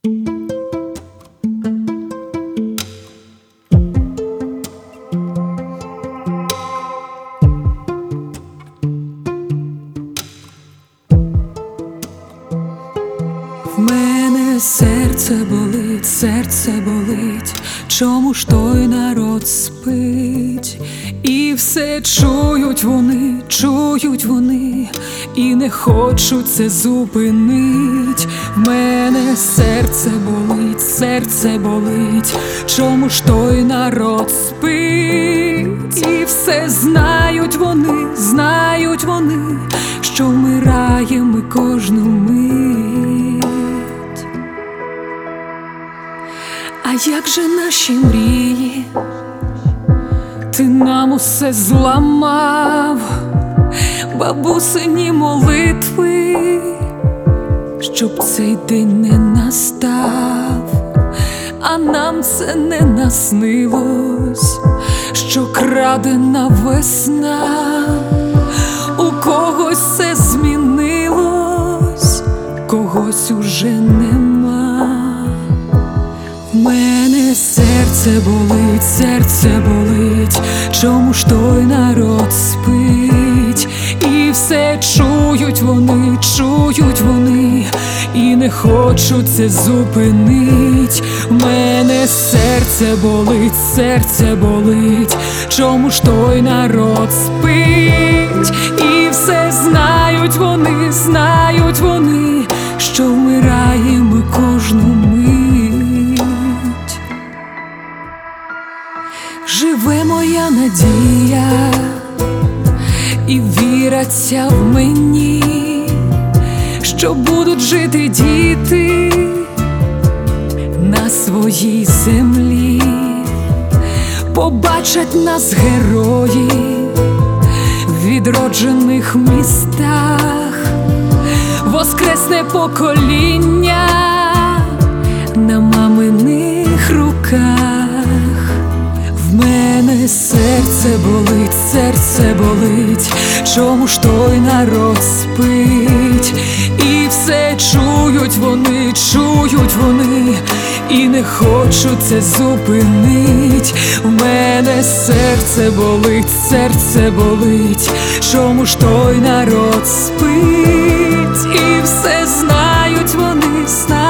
В мене серце болить, чому ж той народ спить? І все чують вони, і не хочуть це зупинить. В мене серце болить, чому ж той народ спить? І все знають вони, що вмираємо ми кожну мить. А як же наші мрії? Ти нам усе зламав, бабусині молитви, щоб цей день не настав. А нам це не наснилось, що крадена весна. У когось все змінилось, когось уже нема. В мене серце болить, чому ж той народ спить? І все чують вони, і не хочуть це зупинить. В мене серце болить, чому ж той народ спить? І все знають вони, що вмираємо ми кожну мить. Живе моя надія, і віра ця в мені, що будуть жити діти на своїй землі. Побачать нас герої в відроджених містах, воскресне покоління на маминих руках. В мене серце болить, чому ж той народ спить? І все чують вони, і не хочуть це зупинить. В мене серце болить, чому ж той народ спить? І все знають вони.